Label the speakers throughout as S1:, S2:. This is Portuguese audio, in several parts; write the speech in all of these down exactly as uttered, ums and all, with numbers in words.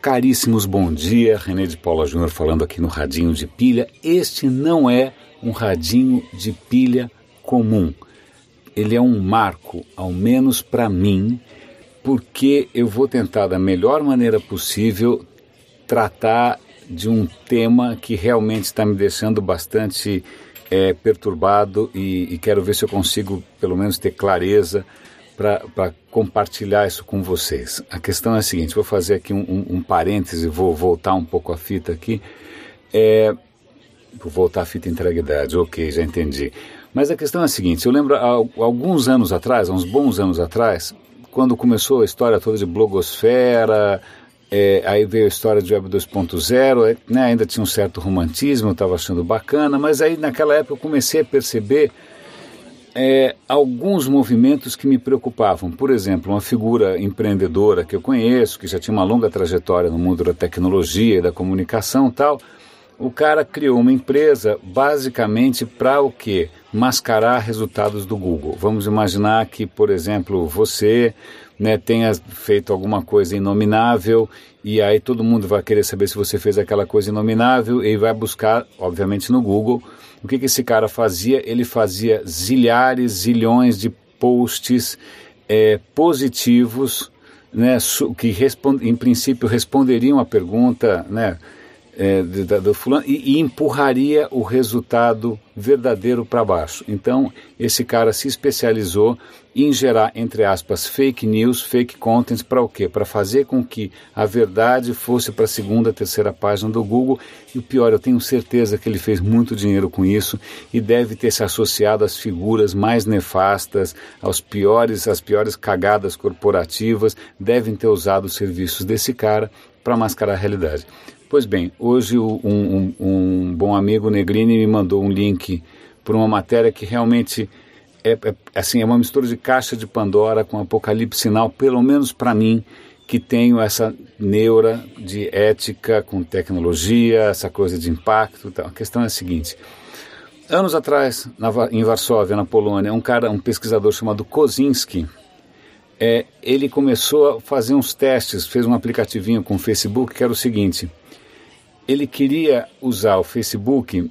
S1: caríssimos, bom dia. René de Paula Júnior falando aqui no Radinho de Pilha. Este não é um radinho de pilha comum. Ele é um marco, ao menos para mim, porque eu vou tentar da melhor maneira possível tratar de um tema que realmente está me deixando bastante é, perturbado e, e quero ver se eu consigo pelo menos ter clareza para compartilhar isso com vocês. A questão é a seguinte, vou fazer aqui um, um, um parêntese, vou voltar um pouco a fita aqui. É, vou voltar a fita integridade, ok, já entendi. Mas a questão é a seguinte, eu lembro há alguns anos atrás, há uns bons anos atrás, quando começou a história toda de blogosfera, é, aí veio a história de Web dois ponto zero, é, né, ainda tinha um certo romantismo, eu estava achando bacana, mas aí naquela época eu comecei a perceber É, alguns movimentos que me preocupavam. Por exemplo, uma figura empreendedora que eu conheço, que já tinha uma longa trajetória no mundo da tecnologia e da comunicação e tal, o cara criou uma empresa basicamente para o quê? Mascarar resultados do Google. Vamos imaginar que, por exemplo, você, né, tenha feito alguma coisa inominável e aí todo mundo vai querer saber se você fez aquela coisa inominável e vai buscar, obviamente, no Google. O que, que esse cara fazia? Ele fazia zilhares, zilhões de posts é, positivos, né, que em princípio responderiam a pergunta, né, é, do, do fulano e, e empurraria o resultado verdadeiro para baixo. Então, esse cara se especializou em gerar, entre aspas, fake news, fake content, para o quê? Para fazer com que a verdade fosse para a segunda, terceira página do Google. E o pior, eu tenho certeza que ele fez muito dinheiro com isso e deve ter se associado às figuras mais nefastas, aos piores, às piores cagadas corporativas, devem ter usado os serviços desse cara para mascarar a realidade. Pois bem, hoje um, um, um bom amigo, Negrini, me mandou um link para uma matéria que realmente é, é, assim, é uma mistura de caixa de Pandora com Apocalipse Sinal, pelo menos para mim, que tenho essa neura de ética com tecnologia, essa coisa de impacto. Tal. A questão é a seguinte, anos atrás, na, em Varsóvia, na Polônia, um cara, um pesquisador chamado Kozinski, é, ele começou a fazer uns testes, fez um aplicativinho com o Facebook, que era o seguinte, ele queria usar o Facebook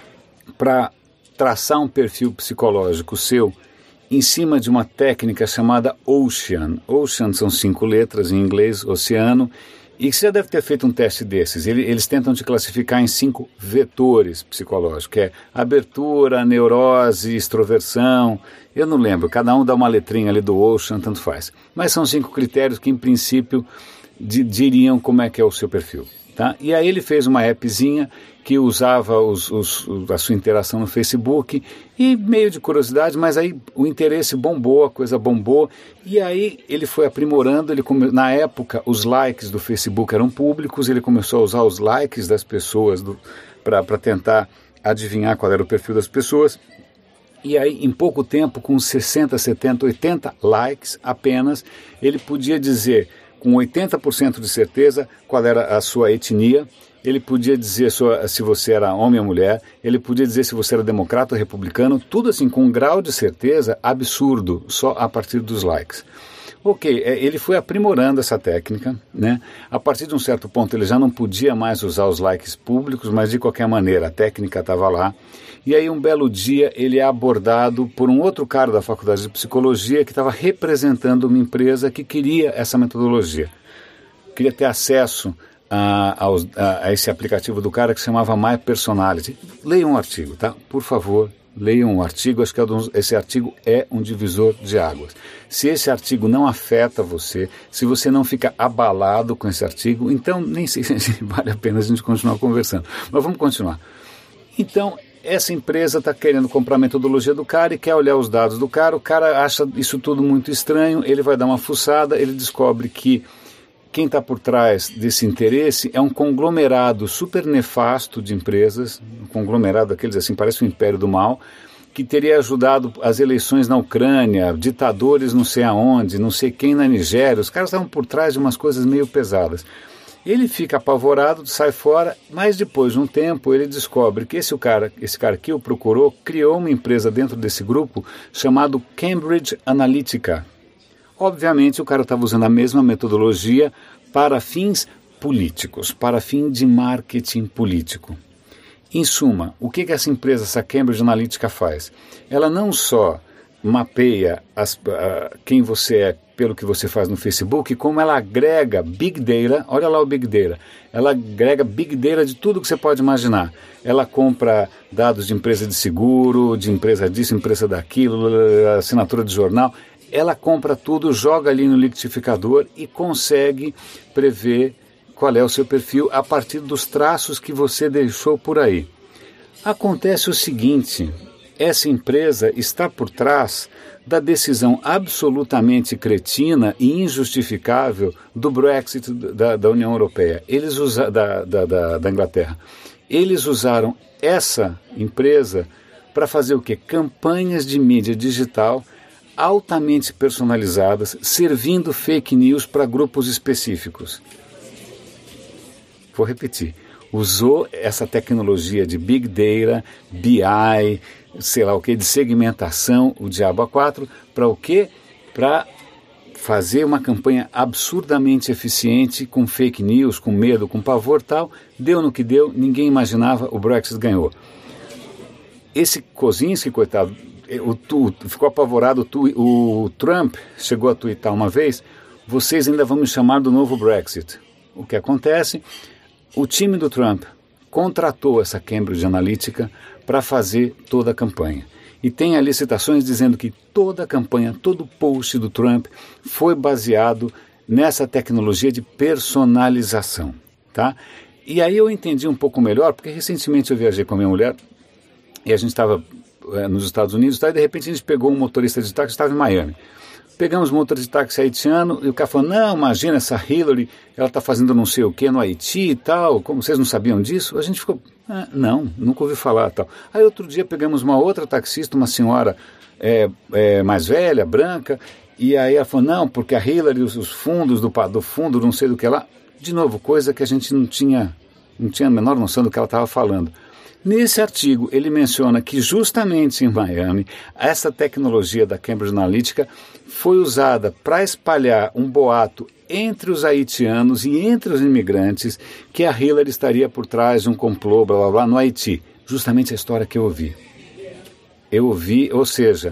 S1: para traçar um perfil psicológico seu em cima de uma técnica chamada Ocean. Ocean são cinco letras em inglês, oceano, e você já deve ter feito um teste desses. Eles tentam te classificar em cinco vetores psicológicos, que é abertura, neurose, extroversão, eu não lembro, cada um dá uma letrinha ali do Ocean, tanto faz. Mas são cinco critérios que, em princípio, di- diriam como é que é o seu perfil. Tá? E aí ele fez uma appzinha que usava os, os, a sua interação no Facebook e meio de curiosidade, mas aí o interesse bombou, a coisa bombou, e aí ele foi aprimorando, ele come... na época os likes do Facebook eram públicos, ele começou a usar os likes das pessoas do... para tentar adivinhar qual era o perfil das pessoas, e aí em pouco tempo, com sessenta, setenta, oitenta likes apenas, ele podia dizer com oitenta por cento de certeza qual era a sua etnia, ele podia dizer sua, se você era homem ou mulher, ele podia dizer se você era democrata ou republicano, tudo assim com um grau de certeza absurdo, só a partir dos likes. Ok, ele foi aprimorando essa técnica, né? A partir de um certo ponto ele já não podia mais usar os likes públicos, mas de qualquer maneira a técnica estava lá. E aí um belo dia ele é abordado por um outro cara da faculdade de psicologia que estava representando uma empresa que queria essa metodologia. Queria ter acesso a, a, a esse aplicativo do cara que se chamava My Personality. Leiam um artigo, tá? Por favor, leiam um artigo. Acho que esse artigo é um divisor de águas. Se esse artigo não afeta você, se você não fica abalado com esse artigo, então nem sei se vale a pena a gente continuar conversando. Mas vamos continuar. Então, essa empresa está querendo comprar a metodologia do cara e quer olhar os dados do cara, o cara acha isso tudo muito estranho, ele vai dar uma fuçada, ele descobre que quem está por trás desse interesse é um conglomerado super nefasto de empresas, um conglomerado daqueles assim, parece o Império do Mal, que teria ajudado as eleições na Ucrânia, ditadores não sei aonde, não sei quem na Nigéria, os caras estavam por trás de umas coisas meio pesadas. Ele fica apavorado, sai fora, mas depois de um tempo ele descobre que esse cara, esse cara que o procurou criou uma empresa dentro desse grupo chamado Cambridge Analytica. Obviamente o cara estava usando a mesma metodologia para fins políticos, para fim de marketing político. Em suma, o que, que essa empresa, essa Cambridge Analytica faz? Ela não só mapeia as, uh, quem você é pelo que você faz no Facebook, como ela agrega Big Data, olha lá o Big Data, ela agrega Big Data de tudo que você pode imaginar. Ela compra dados de empresa de seguro, de empresa disso, empresa daquilo, assinatura de jornal, ela compra tudo, joga ali no liquidificador e consegue prever qual é o seu perfil a partir dos traços que você deixou por aí. Acontece o seguinte, essa empresa está por trás da decisão absolutamente cretina e injustificável do Brexit da, da União Europeia, eles usa, da, da, da, da Inglaterra. Eles usaram essa empresa para fazer o quê? Campanhas de mídia digital altamente personalizadas, servindo fake news para grupos específicos. Vou repetir. Usou essa tecnologia de Big Data, B I, sei lá o que, de segmentação, o diabo a quatro, para o quê? Para fazer uma campanha absurdamente eficiente, com fake news, com medo, com pavor tal. Deu no que deu, ninguém imaginava, o Brexit ganhou. Esse Kozinski, coitado, o, tu, ficou apavorado, tu, o Trump chegou a tuitar uma vez, vocês ainda vão me chamar do novo Brexit. O que acontece? O time do Trump contratou essa Cambridge Analytica para fazer toda a campanha. E tem ali citações dizendo que toda a campanha, todo o post do Trump foi baseado nessa tecnologia de personalização. Tá? E aí eu entendi um pouco melhor, porque recentemente eu viajei com a minha mulher e a gente estava é, nos Estados Unidos, tá? E de repente a gente pegou um motorista de táxi que estava em Miami. Pegamos um motorista de táxi haitiano e o cara falou, não, imagina, essa Hillary, ela está fazendo não sei o que no Haiti e tal, como vocês não sabiam disso? A gente ficou, ah, não, nunca ouvi falar tal. Aí outro dia pegamos uma outra taxista, uma senhora é, é, mais velha, branca, e aí ela falou, não, porque a Hillary, os, os fundos do, do fundo, não sei do que lá, de novo, coisa que a gente não tinha, não tinha a menor noção do que ela estava falando. Nesse artigo, ele menciona que justamente em Miami, essa tecnologia da Cambridge Analytica foi usada para espalhar um boato entre os haitianos e entre os imigrantes que a Hillary estaria por trás de um complô, blá blá blá, no Haiti. Justamente a história que eu ouvi. Eu ouvi, ou seja,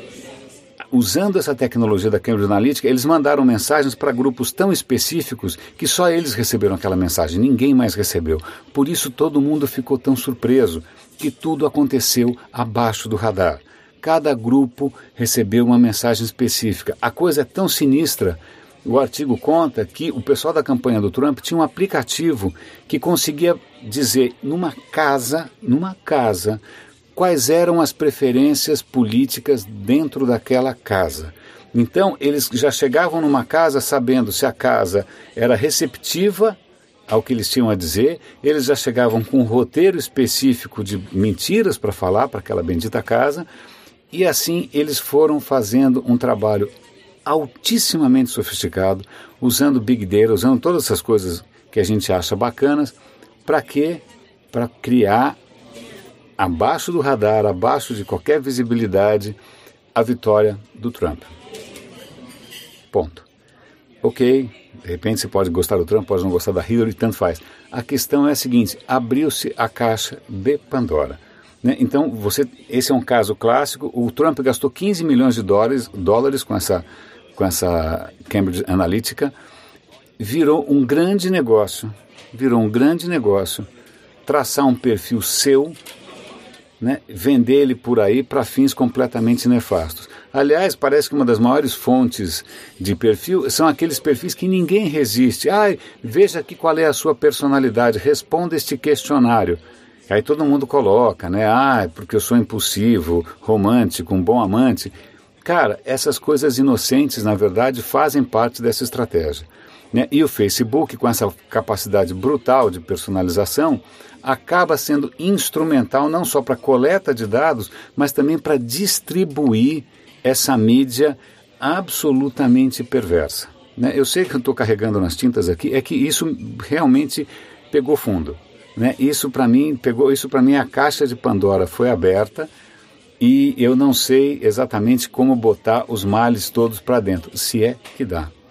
S1: usando essa tecnologia da Cambridge Analytica, eles mandaram mensagens para grupos tão específicos que só eles receberam aquela mensagem, ninguém mais recebeu. Por isso todo mundo ficou tão surpreso que tudo aconteceu abaixo do radar. Cada grupo recebeu uma mensagem específica. A coisa é tão sinistra, o artigo conta que o pessoal da campanha do Trump tinha um aplicativo que conseguia dizer numa casa, numa casa, quais eram as preferências políticas dentro daquela casa. Então, eles já chegavam numa casa sabendo se a casa era receptiva ao que eles tinham a dizer, eles já chegavam com um roteiro específico de mentiras para falar para aquela bendita casa, e assim eles foram fazendo um trabalho altissimamente sofisticado, usando Big Data, usando todas essas coisas que a gente acha bacanas, para quê? Para criar abaixo do radar, abaixo de qualquer visibilidade, a vitória do Trump. Ponto. Ok, de repente você pode gostar do Trump, pode não gostar da Hillary, tanto faz. A questão é a seguinte, abriu-se a caixa de Pandora. Né? Então, você, esse é um caso clássico, o Trump gastou quinze milhões de dólares, dólares com, essa, com essa Cambridge Analytica, virou um grande negócio, virou um grande negócio, traçar um perfil seu, né, vender ele por aí para fins completamente nefastos. Aliás, parece que uma das maiores fontes de perfil são aqueles perfis que ninguém resiste. Ai, veja aqui qual é a sua personalidade, responda este questionário. Aí todo mundo coloca, né? Ah, porque eu sou impulsivo, romântico, um bom amante. Cara, essas coisas inocentes, na verdade, fazem parte dessa estratégia. Né? E o Facebook, com essa capacidade brutal de personalização, acaba sendo instrumental não só para coleta de dados, mas também para distribuir essa mídia absolutamente perversa. Né? Eu sei que eu estou carregando nas tintas aqui, é que isso realmente pegou fundo. Né? Isso para mim, pegou, isso para mim a caixa de Pandora foi aberta e eu não sei exatamente como botar os males todos para dentro, se é que dá.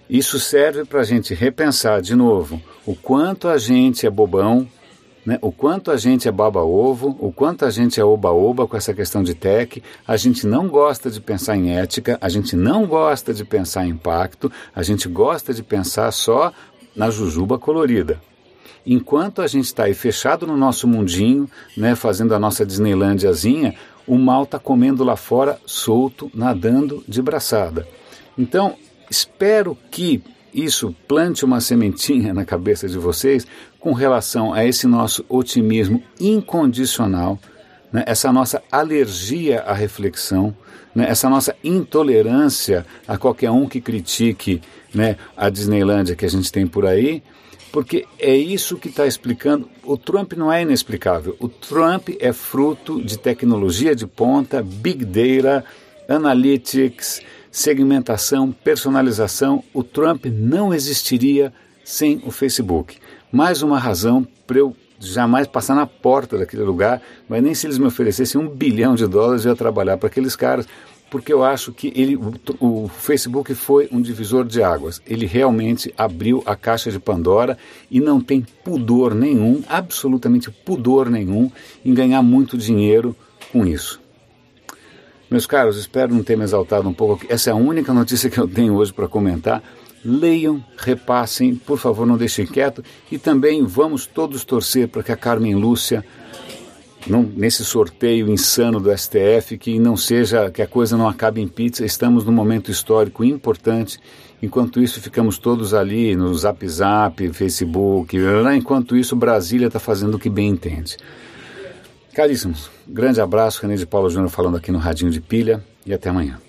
S1: Isso serve para a gente repensar de novo o quanto a gente é bobão, né? O quanto a gente é baba-ovo, o quanto a gente é oba-oba com essa questão de tech. A gente não gosta de pensar em ética, a gente não gosta de pensar em impacto, a gente gosta de pensar só na jujuba colorida. Enquanto a gente está aí fechado no nosso mundinho, né, fazendo a nossa Disneylândiazinha, o mal está comendo lá fora, solto, nadando de braçada. Então, espero que isso plante uma sementinha na cabeça de vocês com relação a esse nosso otimismo incondicional, né, essa nossa alergia à reflexão, né, essa nossa intolerância a qualquer um que critique, né, a Disneylândia que a gente tem por aí, porque é isso que está explicando. O Trump não é inexplicável. O Trump é fruto de tecnologia de ponta, big data, analytics, segmentação, personalização. O Trump não existiria sem o Facebook. Mais uma razão para eu jamais passar na porta daquele lugar, mas nem se eles me oferecessem um bilhão de dólares eu ia trabalhar para aqueles caras, porque eu acho que ele, o, o Facebook foi um divisor de águas. Ele realmente abriu a caixa de Pandora e não tem pudor nenhum, absolutamente pudor nenhum, em ganhar muito dinheiro com isso. Meus caros, espero não ter me exaltado um pouco. Essa é a única notícia que eu tenho hoje para comentar. Leiam, repassem, por favor, não deixem quieto. E também vamos todos torcer para que a Carmen Lúcia, não, nesse sorteio insano do S T F, que não seja, que a coisa não acabe em pizza. Estamos num momento histórico importante. Enquanto isso, ficamos todos ali no Zap Zap, Facebook. Enquanto isso, Brasília está fazendo o que bem entende. Caríssimos, grande abraço, René de Paula Júnior falando aqui no Radinho de Pilha e até amanhã.